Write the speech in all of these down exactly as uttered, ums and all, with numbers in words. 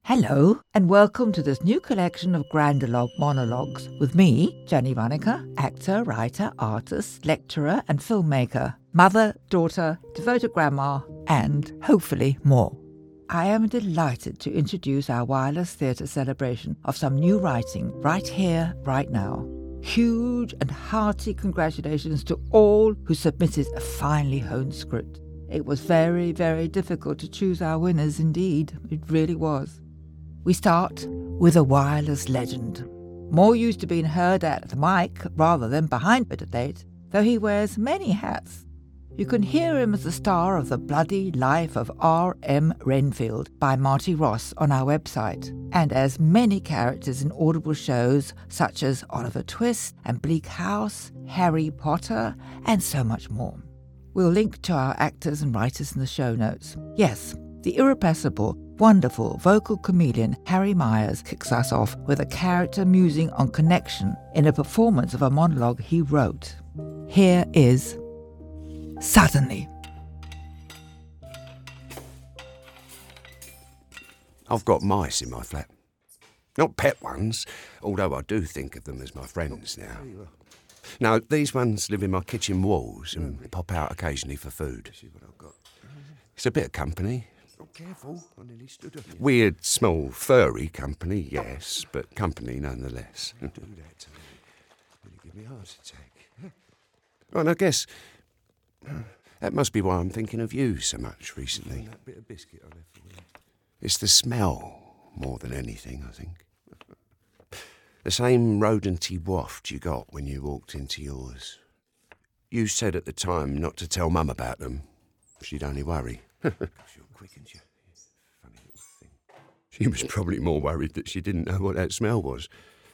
Hello, and welcome to this new collection of Grandalogue monologues with me, Jenny Waneker, actor, writer, artist, lecturer, and filmmaker, mother, daughter, devoted grandma, and hopefully more. I am delighted to introduce our wireless theatre celebration of some new writing right here, right now. Huge and hearty congratulations to all who submitted a finely honed script. It was very, very difficult to choose our winners indeed. It really was. We start with a wireless legend. More used to being heard at the mic rather than behind it at date, though he wears many hats. You can hear him as the star of The Bloody Life of R M Renfield by Marty Ross on our website, and as many characters in Audible shows such as Oliver Twist and Bleak House, Harry Potter, and so much more. We'll link to our actors and writers in the show notes. Yes, the irrepressible, wonderful vocal comedian Harry Myers kicks us off with a character musing on connection in a performance of a monologue he wrote. Here is Suddenly. I've got mice in my flat. Not pet ones, although I do think of them as my friends now. No, these ones live in my kitchen walls and pop out occasionally for food. It's a bit of company. Weird, small, furry company, yes, but company nonetheless. Well, and I guess that must be why I'm thinking of you so much recently. It's the smell more than anything, I think. The same rodenty waft you got when you walked into yours. You said at the time not to tell Mum about them. She'd only worry. She was probably more worried that she didn't know what that smell was.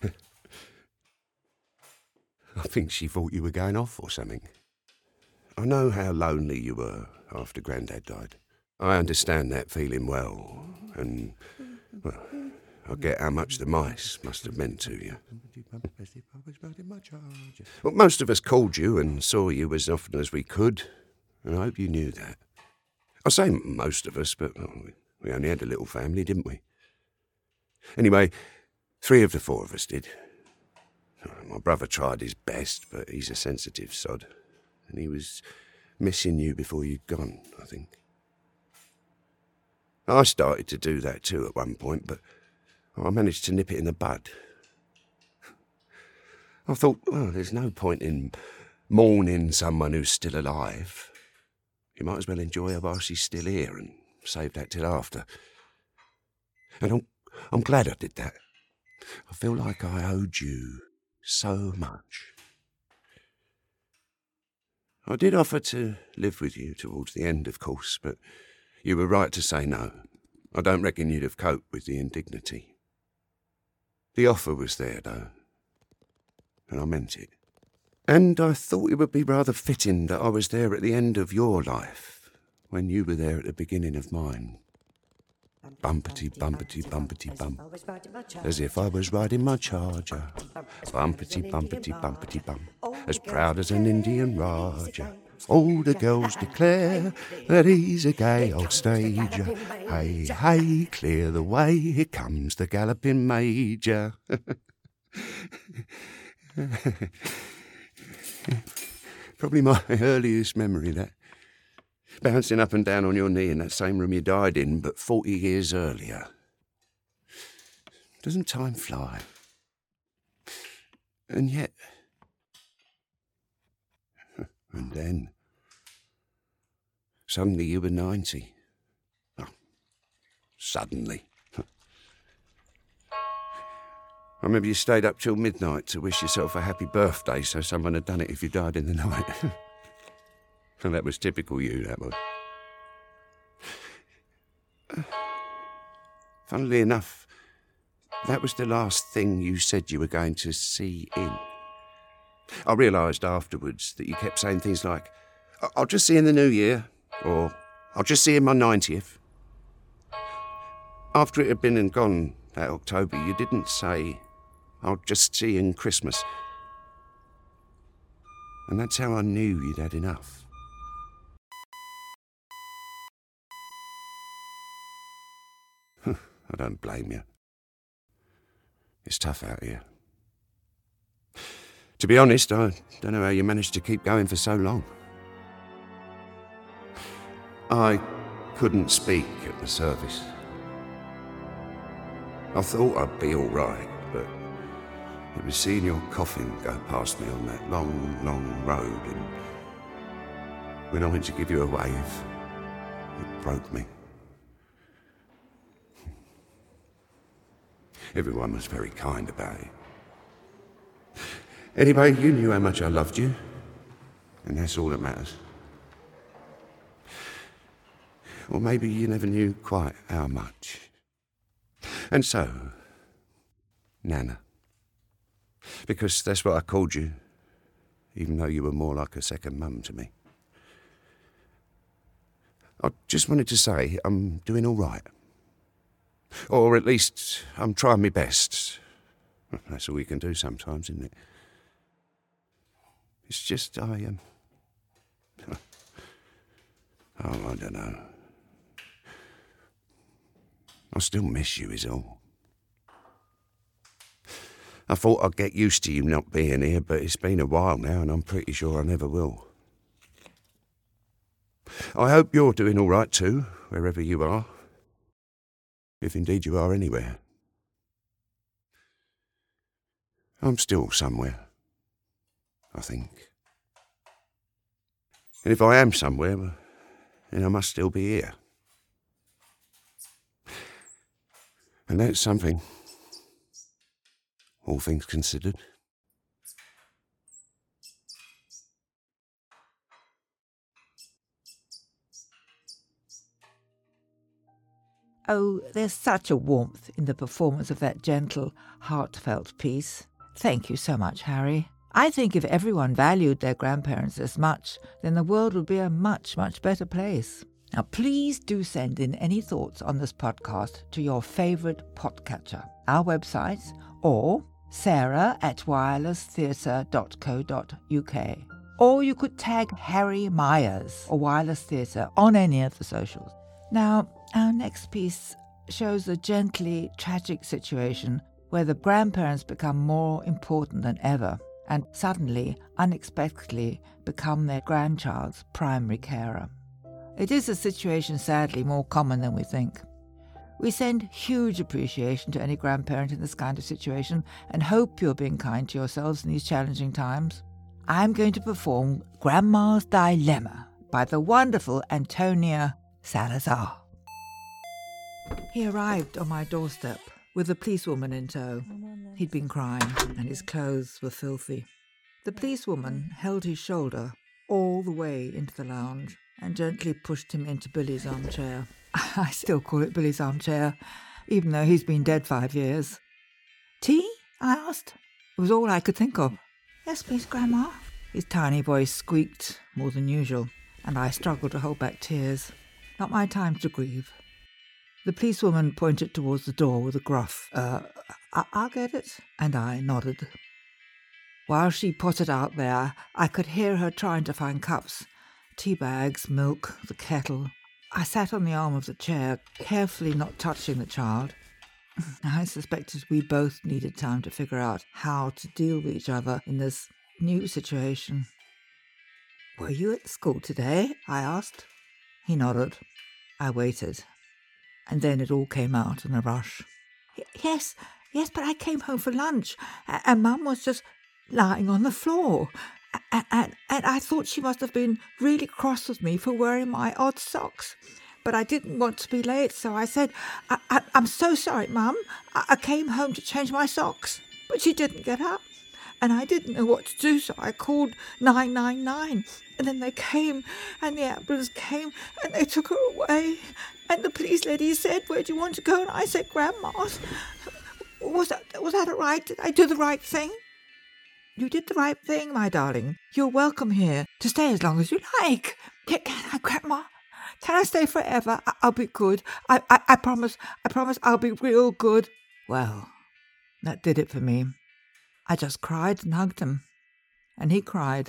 I think she thought you were going off or something. I know how lonely you were after Grandad died. I understand that feeling well, and, well, I get how much the mice must have meant to you. Well, most of us called you and saw you as often as we could, and I hope you knew that. I say most of us, but oh, we only had a little family, didn't we? Anyway, three of the four of us did. My brother tried his best, but he's a sensitive sod, and he was missing you before you'd gone, I think. I started to do that too at one point, but I managed to nip it in the bud. I thought, well, there's no point in mourning someone who's still alive. You might as well enjoy her while she's still here and save that till after. And I'm, I'm glad I did that. I feel like I owed you so much. I did offer to live with you towards the end, of course, but you were right to say no. I don't reckon you'd have coped with the indignity. The offer was there, though, and I meant it. And I thought it would be rather fitting that I was there at the end of your life, when you were there at the beginning of mine. Bumpety, bumpety, bumpety, bump, as if I was riding my charger. Bumpety, bumpety, bumpety, bump, as proud as an Indian Raja. All the girls declare that he's a gay old stager. Hey, hey, clear the way, here comes the galloping major. Probably my earliest memory, that. Bouncing up and down on your knee in that same room you died in, but forty years earlier. Doesn't time fly? And yet... And then... Suddenly you were ninety. Oh, suddenly. I remember you stayed up till midnight to wish yourself a happy birthday so someone had done it if you died in the night. And that was typical you, that was. Funnily enough, that was the last thing you said you were going to see in. I realised afterwards that you kept saying things like, I'll just see you in the new year, or I'll just see you in my ninetieth. After it had been and gone that October, you didn't say, I'll just see you in Christmas. And that's how I knew you'd had enough. I don't blame you. It's tough out here. To be honest, I don't know how you managed to keep going for so long. I couldn't speak at the service. I thought I'd be all right, but it was seeing your coffin go past me on that long, long road, and when I went to give you a wave, it broke me. Everyone was very kind about it. Anyway, you knew how much I loved you, and that's all that matters. Or maybe you never knew quite how much. And so, Nana. Because that's what I called you, even though you were more like a second mum to me. I just wanted to say I'm doing all right. Or at least I'm trying my best. That's all you can do sometimes, isn't it? It's just I am... Um, oh, I don't know. I still miss you is all. I thought I'd get used to you not being here, but it's been a while now and I'm pretty sure I never will. I hope you're doing all right too, wherever you are. If indeed you are anywhere. I'm still somewhere, I think. And if I am somewhere, then I must still be here. And that's something, all things considered. Oh, there's such a warmth in the performance of that gentle, heartfelt piece. Thank you so much, Harry. I think if everyone valued their grandparents as much, then the world would be a much, much better place. Now, please do send in any thoughts on this podcast to your favourite podcatcher, our website, or sarah at wireless theatre dot co dot uk. Or you could tag Harry Myers or Wireless Theatre on any of the socials. Now, our next piece shows a gently tragic situation where the grandparents become more important than ever and suddenly, unexpectedly, become their grandchild's primary carer. It is a situation sadly more common than we think. We send huge appreciation to any grandparent in this kind of situation and hope you're being kind to yourselves in these challenging times. I'm going to perform Grandma's Dilemma by the wonderful Antonia Salazar. He arrived on my doorstep with a policewoman in tow. He'd been crying and his clothes were filthy. The policewoman held his shoulder all the way into the lounge and gently pushed him into Billy's armchair. I still call it Billy's armchair, even though he's been dead five years. Tea? I asked. It was all I could think of. Yes, please, Grandma. His tiny voice squeaked more than usual, and I struggled to hold back tears. Not my time to grieve. The policewoman pointed towards the door with a gruff, uh, I- I'll get it, and I nodded. While she potted out there, I could hear her trying to find cups, tea bags, milk, the kettle. I sat on the arm of the chair, carefully not touching the child. I suspected we both needed time to figure out how to deal with each other in this new situation. Were you at school today? I asked. He nodded. I waited. And then it all came out in a rush. Yes, yes, but I came home for lunch, and Mum was just lying on the floor. And, and, and I thought she must have been really cross with me for wearing my odd socks. But I didn't want to be late, so I said, I, I, I'm so sorry, Mum. I, I came home to change my socks. But she didn't get up. And I didn't know what to do, so I called nine nine nine. And then they came, and the ambulance came, and they took her away. And the police lady said, where do you want to go? And I said, Grandma's. Was that, was that all right? Did I do the right thing? You did the right thing, my darling. You're welcome here to stay as long as you like. Can, can I, Grandma? Can I stay forever? I, I'll be good. I, I, I promise, I promise I'll be real good. Well, that did it for me. I just cried and hugged him. And he cried.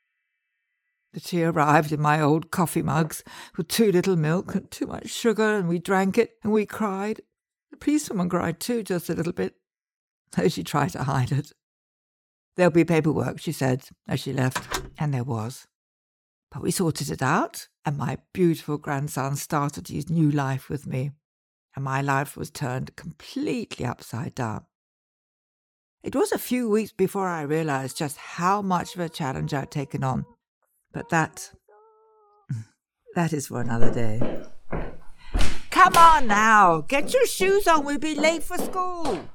The tea arrived in my old coffee mugs with too little milk and too much sugar, and we drank it and we cried. The policewoman cried too, just a little bit, though she tried to hide it. There'll be paperwork, she said, as she left, and there was. But we sorted it out, and my beautiful grandson started his new life with me, and my life was turned completely upside down. It was a few weeks before I realised just how much of a challenge I'd taken on, but that, that is for another day. Come on now, get your shoes on, we'll be late for school.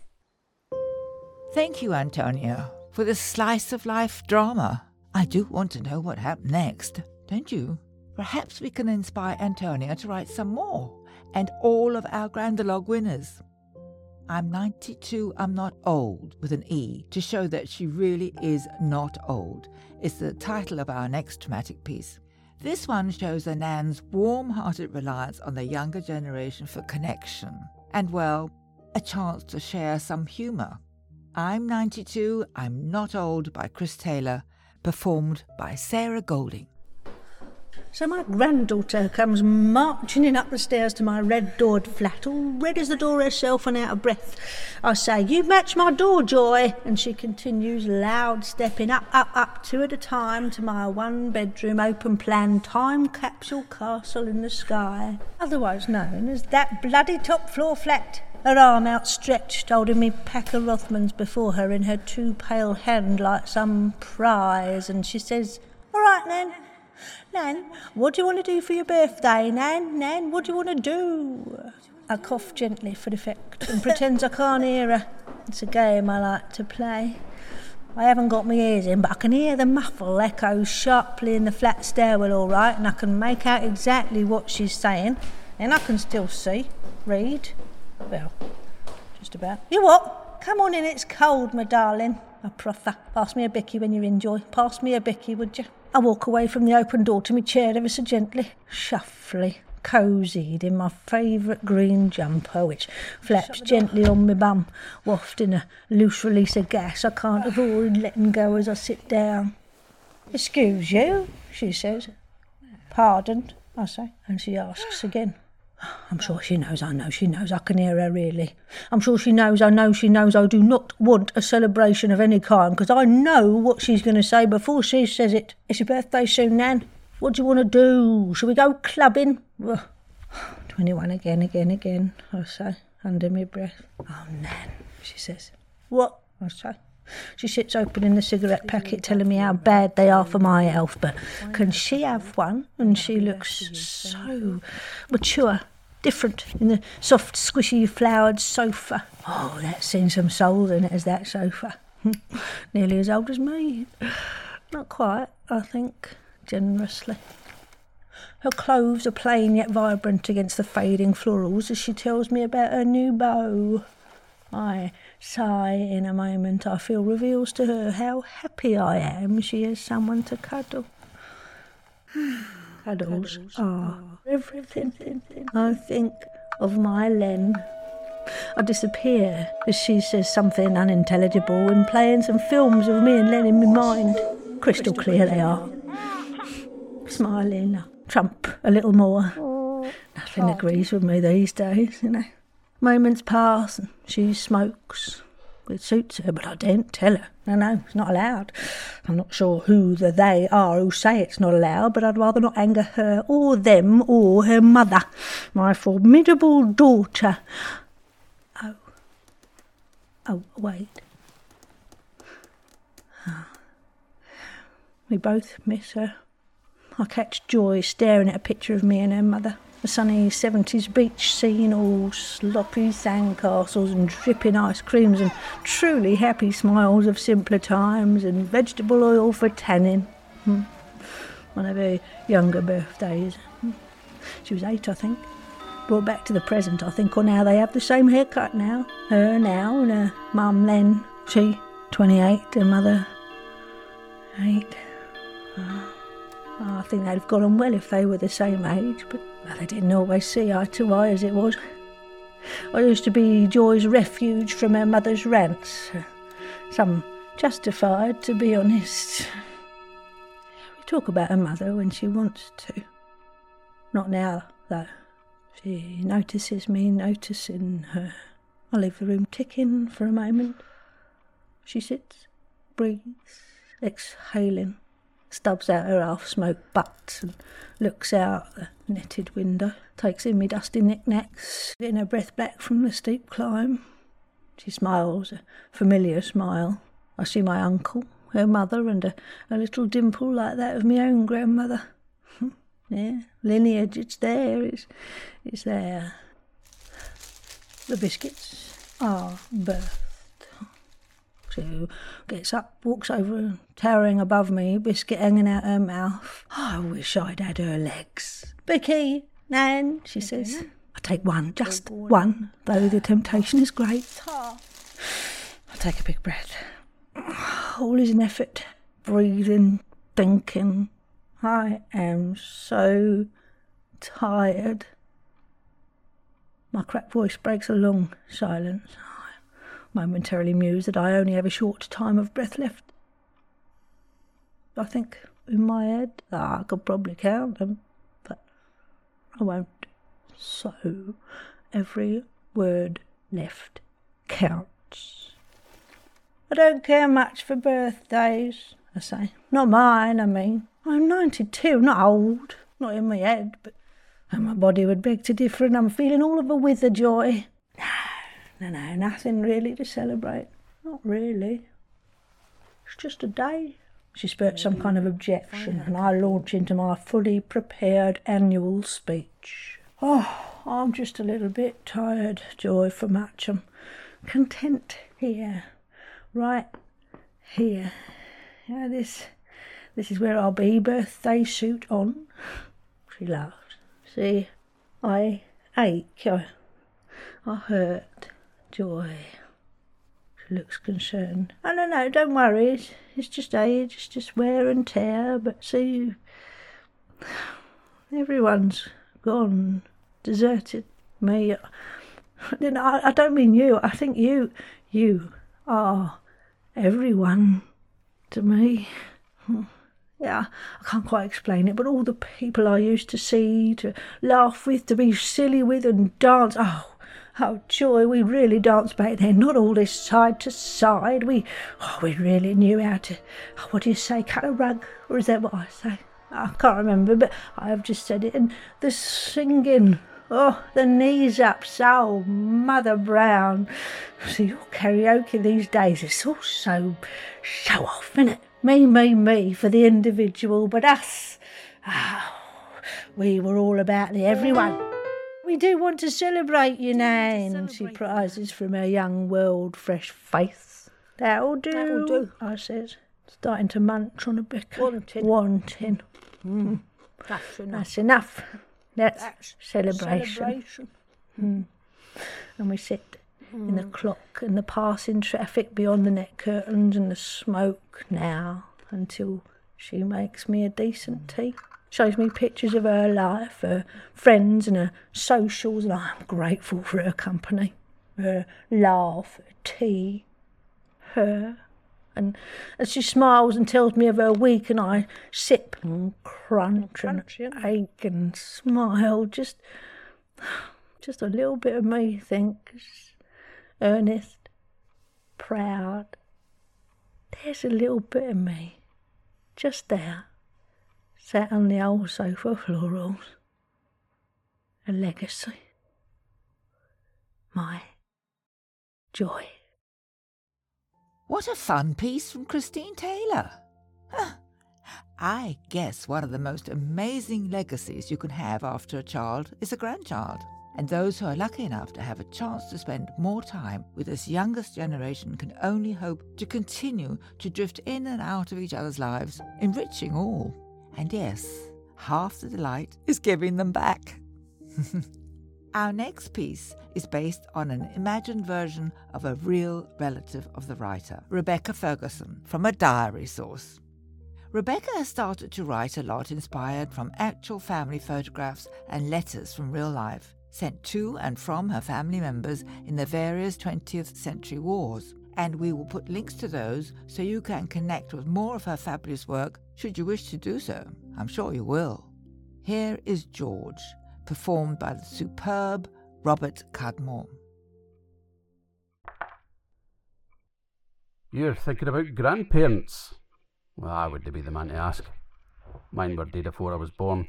Thank you, Antonia, for this slice of life drama. I do want to know what happened next, don't you? Perhaps we can inspire Antonia to write some more, and all of our Grandalog winners. I'm ninety-two, I'm not old, with an E, to show that she really is not old, is the title of our next dramatic piece. This one shows Anan's warm-hearted reliance on the younger generation for connection, and, well, a chance to share some humour. I'm ninety-two, I'm Not Old by Chris Taylor, performed by Sarah Golding. So my granddaughter comes marching in up the stairs to my red-doored flat, all red as the door herself and out of breath. I say, "You match my door, Joy," and she continues loud stepping up, up, up, two at a time to my one-bedroom open-plan time capsule castle in the sky, otherwise known as that bloody top-floor flat. Her arm outstretched, holding me pack of Rothmans before her in her too pale hand like some prize, and she says, "All right, Nan. Nan, what do you want to do for your birthday? Nan, Nan, what do you want to do?" I cough gently for effect and pretends I can't hear her. It's a game I like to play. I haven't got my ears in, but I can hear the muffle echo sharply in the flat stairwell all right, and I can make out exactly what she's saying, and I can still see, read, well, just about. "You what? Come on in, it's cold, my darling," I proffer. "Pass me a bicky when you're in, Joy. Pass me a bicky, would you?" I walk away from the open door to my chair ever so gently, shuffly, cosied in my favourite green jumper, which flaps gently on my bum, wafting a loose release of gas I can't avoid letting go as I sit down. "Excuse you," she says. "Pardon," I say, and she asks again. I'm sure she knows, I know she knows, I can hear her really. I'm sure she knows, I know she knows I do not want a celebration of any kind, because I know what she's going to say before she says it. "It's your birthday soon, Nan. What do you want to do? Shall we go clubbing?" Ugh. twenty-one again, again, again, I say, under my breath. "Oh, Nan," she says. "What?" I say. She sits opening the cigarette packet, telling me how bad they are for my health, but can she have one? And she looks so mature, different in the soft, squishy, flowered sofa. Oh, that's seen some souls in it, as that sofa. Nearly as old as me. Not quite, I think, generously. Her clothes are plain yet vibrant against the fading florals as she tells me about her new beau. I sigh in a moment I feel reveals to her how happy I am she has someone to cuddle. Cuddles are everything. I think of my Len. I disappear as she says something unintelligible and playing some films of me and Len in my mind. Crystal clear they are. Smiling, I trump a little more. Nothing agrees with me these days, you know. Moments pass and she smokes. It suits her, but I daren't tell her. No, no, it's not allowed. I'm not sure who the they are who say it's not allowed, but I'd rather not anger her or them or her mother, my formidable daughter. Oh. Oh, wait. Oh. We both miss her. I catch Joy staring at a picture of me and her mother. A sunny seventies beach scene, all sloppy sandcastles and dripping ice creams and truly happy smiles of simpler times and vegetable oil for tanning. Hmm. One of her younger birthdays. Hmm. She was eight, I think. Brought back to the present, I think, or now they have the same haircut now. Her now and her mum then. She, twenty-eight, her mother, eight. Oh. I think they'd have got on well if they were the same age, but well, they didn't always see eye to eye as it was. I used to be Joy's refuge from her mother's rants. Some justified, to be honest. We talk about her mother when she wants to. Not now, though. She notices me noticing her. I leave the room ticking for a moment. She sits, breathes, exhaling, stubs out her half-smoked butt and looks out the netted window, takes in me dusty knick-knacks, getting her breath back from the steep climb. She smiles, a familiar smile. I see my uncle, her mother, and a, a little dimple like that of my own grandmother. Yeah, lineage, it's there, it's, it's there. The biscuits are birthed. She gets up, walks over, and towering above me, biscuit hanging out her mouth. I wish I'd had her legs. Bicky, Nan, she says. I take one, just one, though the temptation is great. I take a big breath. All is an effort, breathing, thinking. I am so tired. My cracked voice breaks a long silence. I momentarily muse that I only have a short time of breath left. I think in my head ah, I could probably count them, but I won't. So every word left counts. I don't care much for birthdays, I say. Not mine, I mean. I'm ninety-two, not old, not in my head, but and my body would beg to differ, and I'm feeling all of a wither joy. No, no, no, nothing really to celebrate. Not really. It's just a day. She spurts some kind of objection, and I launch into my fully prepared annual speech. Oh, I'm just a little bit tired, Joy, for much. I'm content here, right here. Yeah, this, this is where I'll be, birthday suit on. She laughs. See, I ache, I, I hurt, Joy. She looks concerned. Oh, no, no, don't worry, it's, it's just age, it's just wear and tear, but see, everyone's gone, deserted me. I, I don't mean you, I think you, you are everyone to me. Yeah, I can't quite explain it, but all the people I used to see, to laugh with, to be silly with and dance, oh, oh, Joy, we really danced back then, not all this side to side. We, oh, we really knew how to, oh, what do you say, cut a rug, or is that what I say? I can't remember, but I have just said it. And the singing, oh, the knees up, so Mother Brown. See, your karaoke these days is all so show off, isn't it? Me, me, me for the individual, but us, oh, we were all about the everyone. We do want to celebrate you, Nan, she prizes from her young world fresh face. That'll do, That'll do, I says, starting to munch on a bit. Wanting. Wanting. Mm. That's enough. That's enough. That's, That's celebration. celebration. Mm. And we sit mm. in the clock and the passing traffic beyond the net curtains and the smoke now until she makes me a decent tea. Shows me pictures of her life, her friends and her socials, and I'm grateful for her company, her laugh, her tea, her. And as she smiles and tells me of her week, and I sip and crunch and ache and smile, just, just a little bit of me thinks, earnest, proud. There's a little bit of me, just there, sat on the old sofa florals. A legacy. My Joy. What a fun piece from Christine Taylor. Huh. I guess one of the most amazing legacies you can have after a child is a grandchild. And those who are lucky enough to have a chance to spend more time with this youngest generation can only hope to continue to drift in and out of each other's lives, enriching all. And yes, half the delight is giving them back. Our next piece is based on an imagined version of a real relative of the writer, Rebecca Ferguson, from a diary source. Rebecca has started to write a lot inspired from actual family photographs and letters from real life, sent to and from her family members in the various twentieth century wars. And we will put links to those so you can connect with more of her fabulous work should you wish to do so. I'm sure you will. Here is George, performed by the superb Robert Cudmore. You're thinking about grandparents? Well, I wouldn't be the man to ask. Mine were dead afore I was born.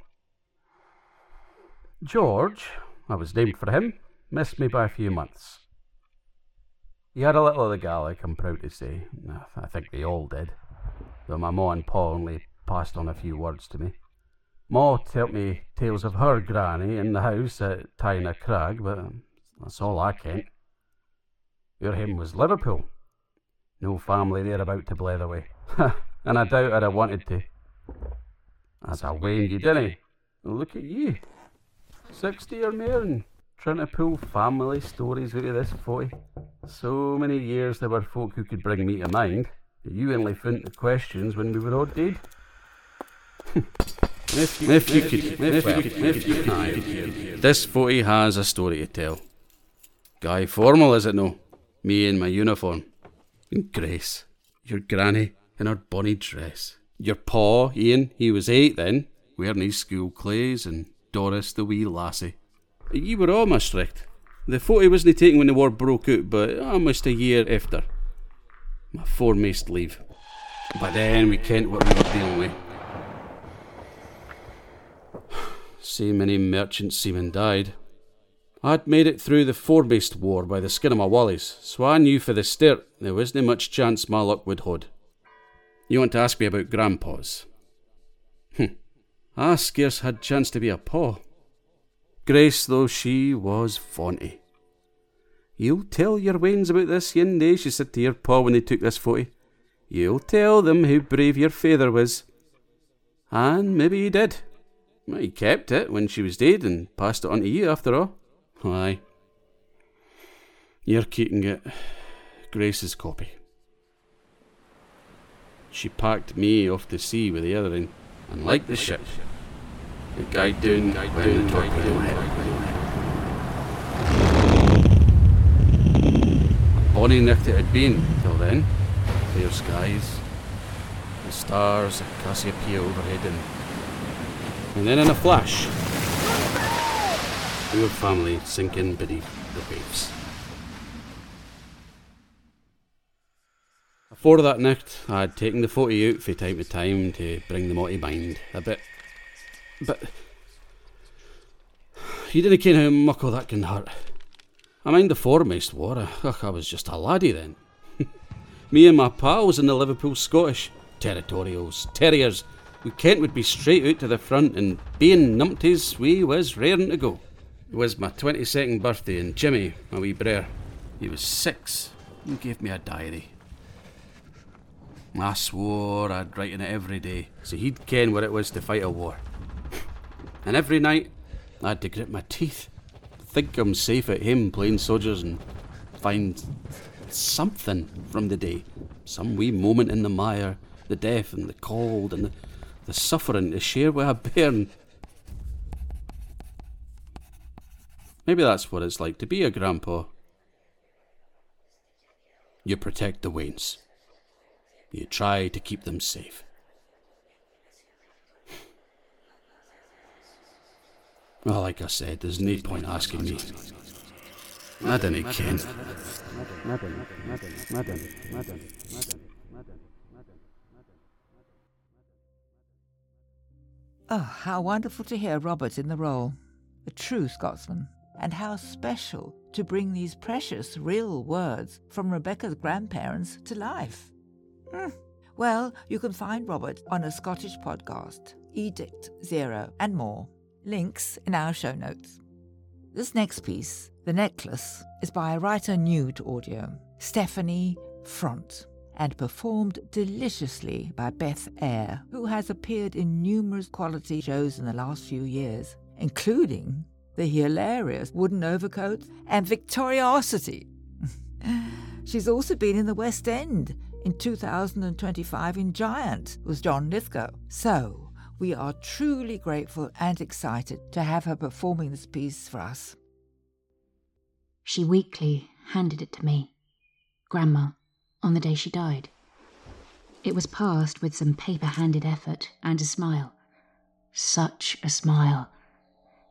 George, I was named for him, missed me by a few months. He had a little of the Gaelic, I'm proud to say. I think they all did, though my ma and pa only passed on a few words to me. Ma told me tales of her granny in the house at Tyna Crag, but that's all I kent. Your home was Liverpool. No family there about to blether away. And I doubt I'd have wanted to. As I waned you, didn't I? Look at you. Sixty or more and trying to pull family stories out of this footy. So many years there were folk who could bring me to mind. You only found the questions when we were all dead. If you, if you could, if you could, if you could. This footy has a story to tell. Guy formal, is it no? Me in my uniform. And Grace, your granny, in her bonny dress. Your pa, Ian, he was eight then, wearing his school clothes, and Doris, the wee lassie. You were all my strict. The footy wasn't taken when the war broke out, but almost a year after. My foremast leave. By then we kent what we were dealing with. So many merchant seamen died. I'd made it through the foremast war by the skin of my wallies, so I knew for the start there wasn't much chance my luck would hold. You want to ask me about grandpas? Hm, I scarce had chance to be a pa. Grace, though she was vaunty. You'll tell your wains about this yin day, she said to your pa when they took this footy. You'll tell them how brave your father was. And maybe he did. Well, he kept it when she was dead and passed it on to you after all. Aye. You're keeping it. Grace's copy. She packed me off to sea with the other end, and like the ship, it died down when the torpedo hit. A bonny night it had been till then. Clear skies, the stars at Cassiopeia overhead, and, and then in a flash, your family sinking beneath the waves. Before that night, I had taken the footy out from time to time to bring them all to mind a bit. But you didn't ken how muckle that can hurt. I mind the foremast war. Ugh, I was just a laddie then. Me and my pals in the Liverpool Scottish, territorials, terriers, we kent would be straight out to the front, and being numpties, we was raring to go. It was my twenty-second birthday, and Jimmy, my wee brer, he was six, and gave me a diary. I swore I'd write in it every day, so he'd ken what it was to fight a war. And every night, I had to grit my teeth, think I'm safe at home playing soldiers, and find something from the day. Some wee moment in the mire, the death and the cold and the, the suffering to share with a bairn. Maybe that's what it's like to be a grandpa. You protect the wains. You try to keep them safe. Well, like I said, there's no point asking me. I didn't ken. Oh, how wonderful to hear Robert in the role. A true Scotsman. And how special to bring these precious, real words from Rebecca's grandparents to life. Hmm. Well, you can find Robert on a Scottish podcast, Edict Zero, and more. Links in our show notes. This next piece, The Necklace, is by a writer new to audio, Stephanie Front, and performed deliciously by Beth Eyre, who has appeared in numerous quality shows in the last few years, including the hilarious Wooden Overcoat and Victoriosity. She's also been in the West End in two thousand twenty-five in Giant with John Lithgow. So, we are truly grateful and excited to have her performing this piece for us. She weakly handed it to me, Grandma, on the day she died. It was passed with some paper-handed effort and a smile. Such a smile.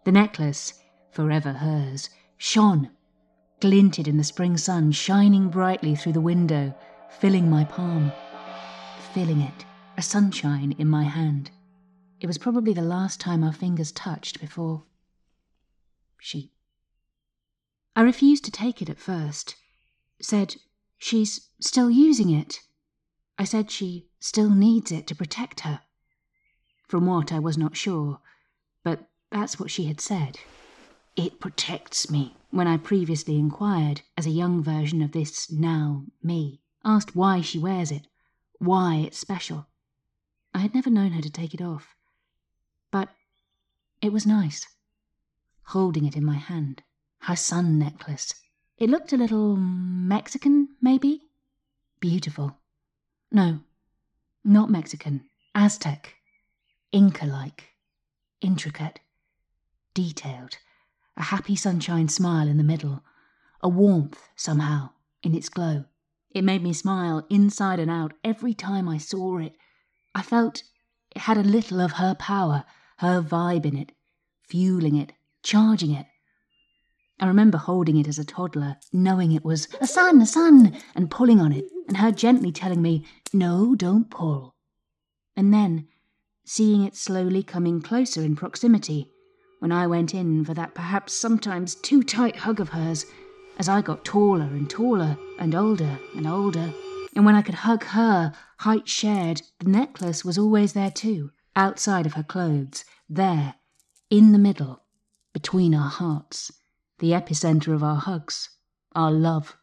The necklace, forever hers, shone, glinted in the spring sun, shining brightly through the window, filling my palm, filling it, a sunshine in my hand. It was probably the last time our fingers touched before she... I refused to take it at first, said she's still using it. I said she still needs it to protect her. From what I was not sure, but that's what she had said. It protects me, when I previously inquired, as a young version of this now me, asked why she wears it, why it's special. I had never known her to take it off, but it was nice, holding it in my hand, her sun necklace. It looked a little Mexican, maybe? Beautiful. No, not Mexican, Aztec, Inca-like, intricate, detailed, a happy sunshine smile in the middle, a warmth, somehow, in its glow. It made me smile inside and out every time I saw it. I felt it had a little of her power, her vibe in it, fueling it, charging it. I remember holding it as a toddler, knowing it was a sun, a sun, and pulling on it, and her gently telling me, no, don't pull. And then seeing it slowly coming closer in proximity, when I went in for that perhaps sometimes too tight hug of hers, as I got taller and taller and older and older. And when I could hug her, height shared, the necklace was always there too, outside of her clothes, there, in the middle, between our hearts, the epicenter of our hugs, our love.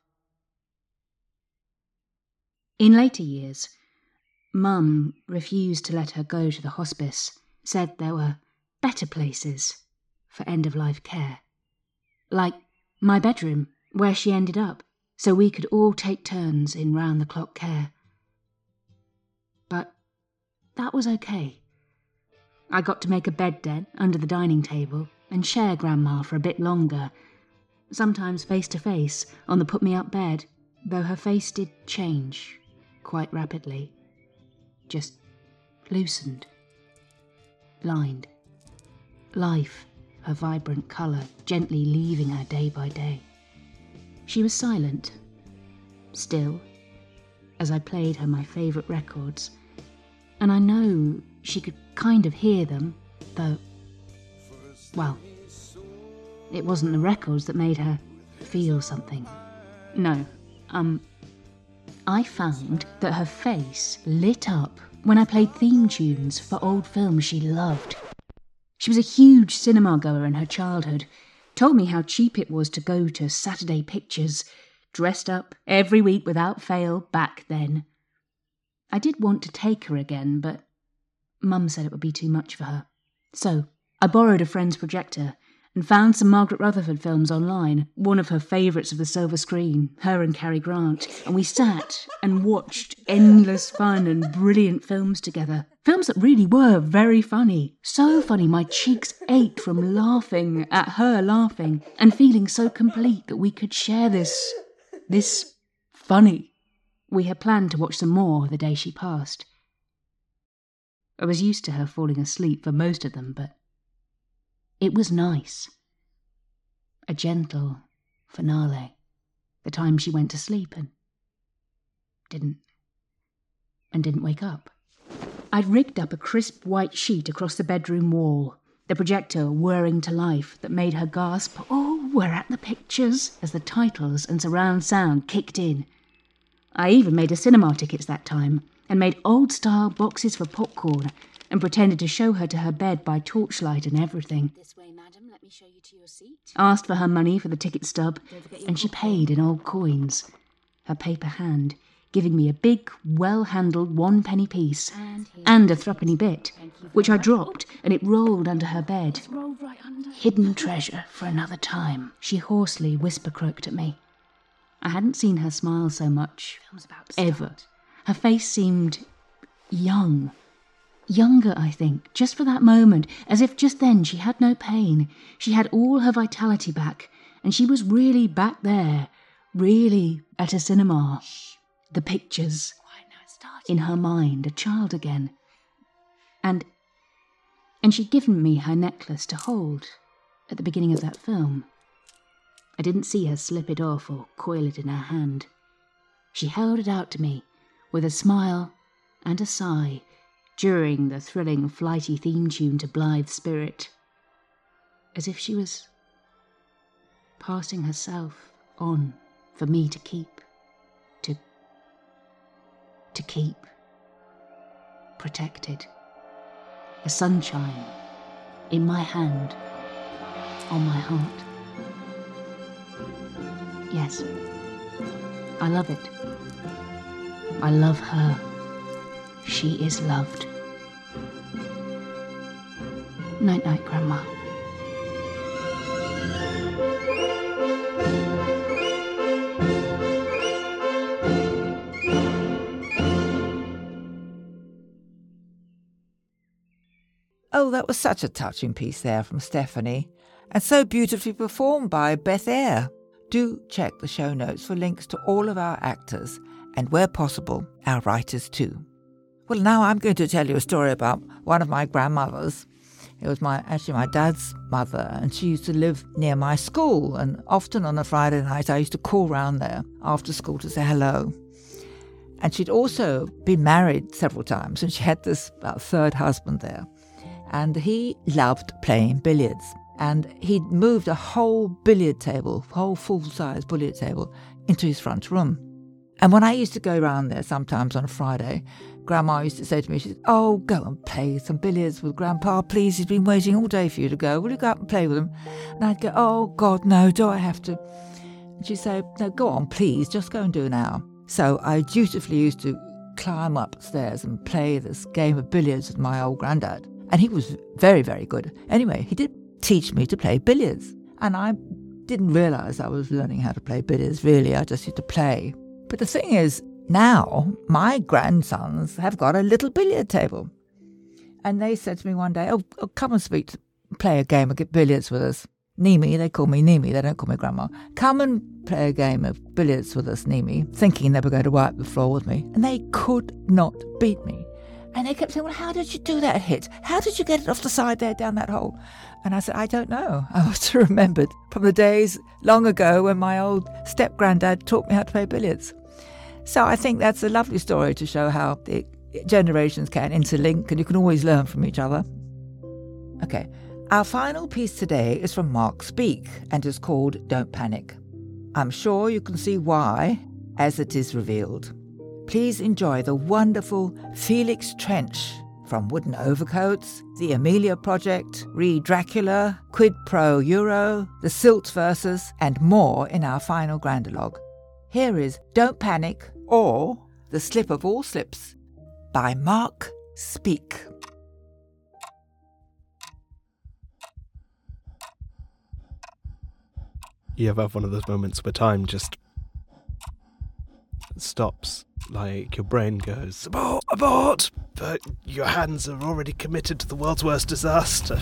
In later years, Mum refused to let her go to the hospice, said there were better places for end-of-life care. Like my bedroom, where she ended up, so we could all take turns in round-the-clock care. But that was okay. I got to make a bed then, under the dining table, and share Grandma for a bit longer, sometimes face-to-face on the put-me-up bed, though her face did change quite rapidly. Just loosened, blind. Life, her vibrant colour, gently leaving her day by day. She was silent, still, as I played her my favourite records, and I know she could kind of hear them, though, well, it wasn't the records that made her feel something. No, um, I found that her face lit up when I played theme tunes for old films she loved. She was a huge cinema goer in her childhood, told me how cheap it was to go to Saturday pictures, dressed up every week without fail back then. I did want to take her again, but Mum said it would be too much for her. So I borrowed a friend's projector and found some Margaret Rutherford films online, one of her favourites of the silver screen, her and Cary Grant, and we sat and watched endless fun and brilliant films together. Films that really were very funny. So funny my cheeks ached from laughing at her laughing and feeling so complete that we could share this, this funny. We had planned to watch some more the day she passed. I was used to her falling asleep for most of them, but it was nice. A gentle finale. The time she went to sleep and didn't, and didn't wake up. I'd rigged up a crisp white sheet across the bedroom wall, the projector whirring to life that made her gasp, "Oh, we're at the pictures," as the titles and surround sound kicked in. I even made her cinema tickets that time, and made old-style boxes for popcorn, and pretended to show her to her bed by torchlight and everything. "This way, madam, let me show you to your seat." Asked for her money for the ticket stub, and she paid in old coins, her paper hand giving me a big, well-handled one-penny piece, and, and a threepenny bit, which I dropped, and it rolled under her bed. Right under. "Hidden treasure for another time," she hoarsely whisper-croaked at me. I hadn't seen her smile so much, ever. Her face seemed young. Younger, I think, just for that moment, as if just then she had no pain. She had all her vitality back, and she was really back there, really at a cinema. Shh. The pictures, in her mind, a child again. And, and she'd given me her necklace to hold, at the beginning of that film. I didn't see her slip it off or coil it in her hand. She held it out to me with a smile and a sigh during the thrilling, flighty theme tune to Blithe Spirit, as if she was passing herself on for me to keep, to, to keep, protected. A sunshine in my hand, on my heart. Yes, I love it. I love her. She is loved. Night-night, Grandma. Oh, that was such a touching piece there from Stephanie, and so beautifully performed by Beth Eyre. Do check the show notes for links to all of our actors, and where possible, our writers too. Well, now I'm going to tell you a story about one of my grandmothers. It was my actually my dad's mother, and she used to live near my school, and often on a Friday night I used to call round there after school to say hello. And she'd also been married several times, and she had this about third husband there. And he loved playing billiards. And he'd moved a whole billiard table, whole full-size billiard table, into his front room. And when I used to go around there sometimes on a Friday, Grandma used to say to me, she said, "Oh, go and play some billiards with Grandpa, please. He's been waiting all day for you to go. Will you go up and play with him?" And I'd go, "Oh, God, no, do I have to?" And she'd say, "No, go on, please, just go and do it now." So I dutifully used to climb upstairs and play this game of billiards with my old granddad. And he was very, very good. Anyway, he did teach me to play billiards. And I didn't realise I was learning how to play billiards, really. I just used to play. But the thing is, now my grandsons have got a little billiard table. And they said to me one day, oh, oh come and speak, to, play a game of billiards with us. Nimi, they call me Nimi, they don't call me Grandma. Come and play a game of billiards with us, Nimi, thinking they were going to wipe the floor with me. And they could not beat me. And they kept saying, well, how did you do that hit? How did you get it off the side there down that hole? And I said, I don't know. I must have remembered from the days long ago when my old step-granddad taught me how to play billiards. So I think that's a lovely story to show how the generations can interlink and you can always learn from each other. Okay, our final piece today is from Mark Speake and is called Don't Panic. I'm sure you can see why as it is revealed. Please enjoy the wonderful Felix Trench from Wooden Overcoats, The Amelia Project, Re Dracula, Quid Pro Euro, The Silt Versus, and more in our final Grandalogue. Here is Don't Panic or The Slip of All Slips by Mark Speake. You ever have one of those moments where time just stops, like your brain goes, abort, abort, but your hands are already committed to the world's worst disaster.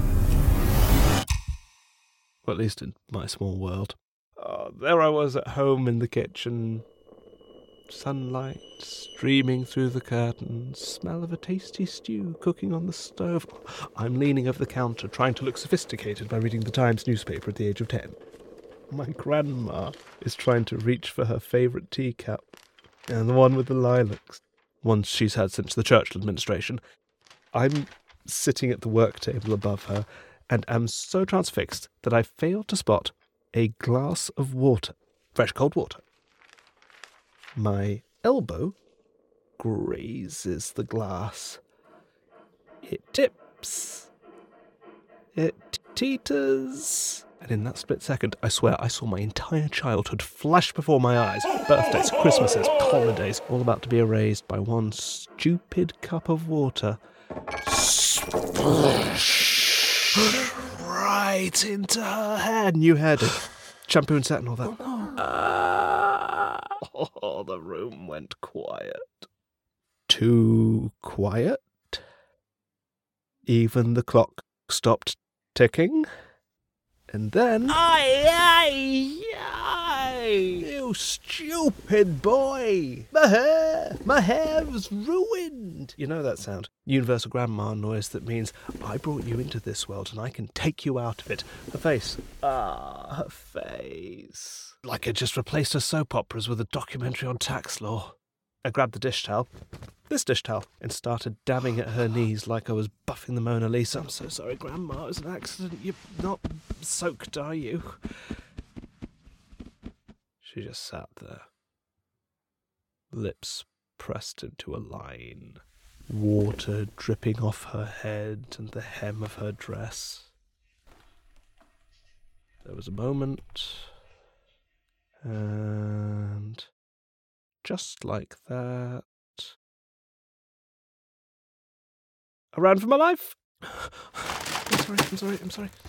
Well, at least in my small world. Oh, there I was at home in the kitchen, sunlight streaming through the curtains, smell of a tasty stew cooking on the stove. I'm leaning over the counter, trying to look sophisticated by reading the Times newspaper at the age of ten. My grandma is trying to reach for her favourite teacup, and the one with the lilacs, one she's had since the Churchill administration. I'm sitting at the work table above her, and am so transfixed that I fail to spot a glass of water, fresh cold water. My elbow grazes the glass. It tips. It teeters. And in that split second, I swear I saw my entire childhood flash before my eyes. Birthdays, Christmases, holidays, all about to be erased by one stupid cup of water. Splash! Right into her head. New head, shampoo and set and all that. Oh, no. uh, oh, the room went quiet. Too quiet? Even the clock stopped ticking. And then... Aye, aye, aye! It You stupid boy! My hair! My hair's ruined! You know that sound? Universal grandma noise that means, I brought you into this world and I can take you out of it. Her face. Ah, her face. Like I just replaced her soap operas with a documentary on tax law. I grabbed the dish towel, this dish towel, and started dabbing at her knees like I was buffing the Mona Lisa. I'm so sorry, Grandma, it was an accident. You're not soaked, are you? She just sat there, lips pressed into a line, water dripping off her head and the hem of her dress. There was a moment, and just like that, I ran for my life. I'm sorry, I'm sorry, I'm sorry.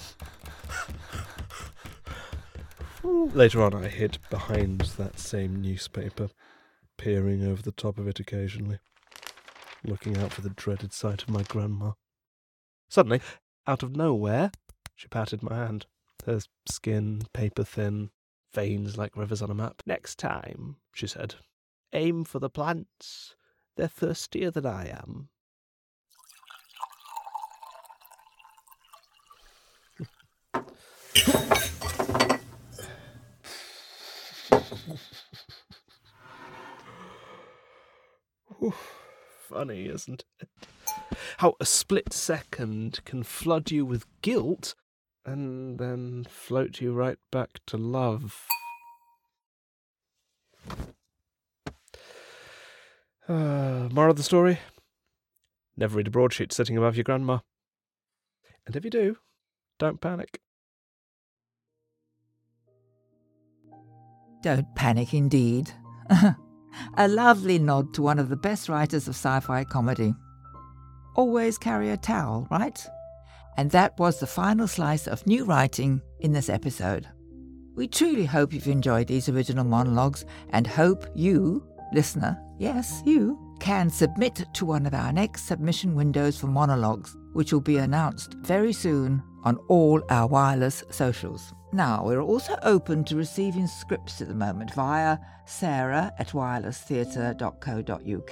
Later on, I hid behind that same newspaper, peering over the top of it occasionally, looking out for the dreaded sight of my grandma. Suddenly, out of nowhere, she patted my hand, her skin paper-thin, veins like rivers on a map. Next time, she said, aim for the plants. They're thirstier than I am. Funny, isn't it? How a split second can flood you with guilt and then float you right back to love. Uh, moral of the story? Never read a broadsheet sitting above your grandma. And if you do, don't panic. Don't panic indeed. A lovely nod to one of the best writers of sci-fi comedy. Always carry a towel, right? And that was the final slice of new writing in this episode. We truly hope you've enjoyed these original monologues and hope you, listener, yes, you, can submit to one of our next submission windows for monologues, which will be announced very soon on all our wireless socials. Now, we're also open to receiving scripts at the moment via sarah at wireless theatre dot co dot uk,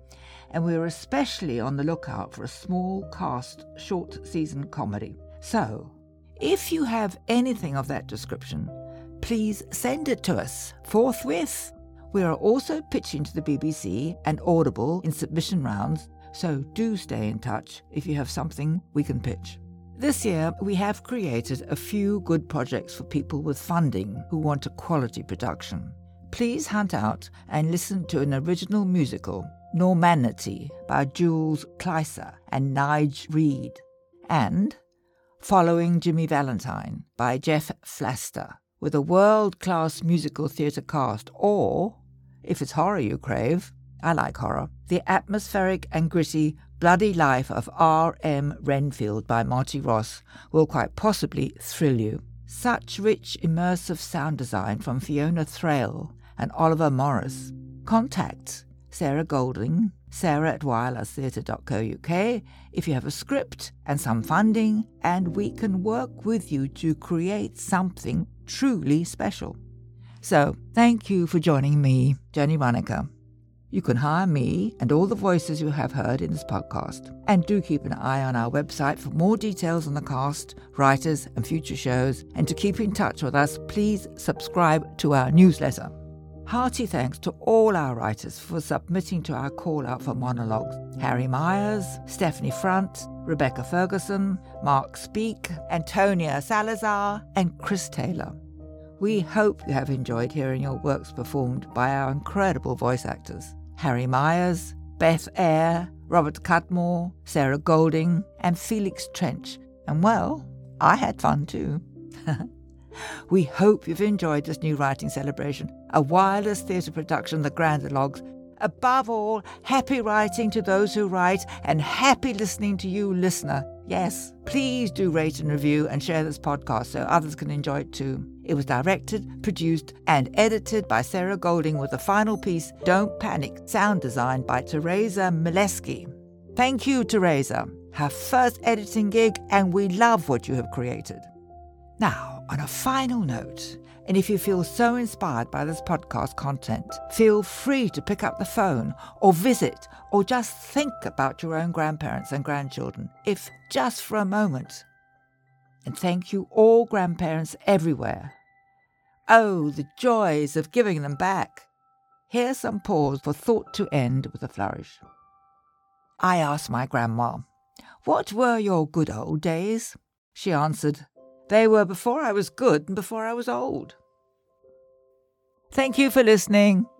and we're especially on the lookout for a small cast short season comedy. So, if you have anything of that description, please send it to us forthwith. We are also pitching to the B B C and Audible in submission rounds, so do stay in touch if you have something we can pitch. This year, we have created a few good projects for people with funding who want a quality production. Please hunt out and listen to an original musical, Normanity, by Jules Kleiser and Nige Reed, and Following Jimmy Valentine by Jeff Flaster, with a world-class musical theatre cast, or, if it's horror you crave, I like horror, the atmospheric and gritty Bloody Life of R M Renfield by Marty Ross will quite possibly thrill you. Such rich, immersive sound design from Fiona Thrale and Oliver Morris. Contact Sarah Golding, sarah at wireless theatre dot co dot uk if you have a script and some funding, and we can work with you to create something truly special. So, thank you for joining me, Jenny Waronker. You can hire me and all the voices you have heard in this podcast. And do keep an eye on our website for more details on the cast, writers, and future shows. And to keep in touch with us, please subscribe to our newsletter. Hearty thanks to all our writers for submitting to our call-out for monologues. Harry Myers, Stephanie Front, Rebecca Ferguson, Mark Speak, Antonia Salazar, and Chris Taylor. We hope you have enjoyed hearing your works performed by our incredible voice actors. Harry Myers, Beth Eyre, Robert Cudmore, Sarah Golding, and Felix Trench. And well, I had fun too. We hope you've enjoyed this new writing celebration, a wireless theatre production, The Grandilogues. Above all, happy writing to those who write, and happy listening to you, listener. Yes, please do rate and review and share this podcast so others can enjoy it too. It was directed, produced, and edited by Sarah Golding, with the final piece, Don't Panic, sound design by Teresa Mileski. Thank you, Teresa. Her first editing gig, and we love what you have created. Now, on a final note, And if you feel so inspired by this podcast content, feel free to pick up the phone or visit or just think about your own grandparents and grandchildren, if just for a moment. And thank you all grandparents everywhere. Oh, the joys of giving them back. Here's some pause for thought to end with a flourish. I asked my grandma, "What were your good old days?" She answered, "They were before I was good and before I was old." Thank you for listening.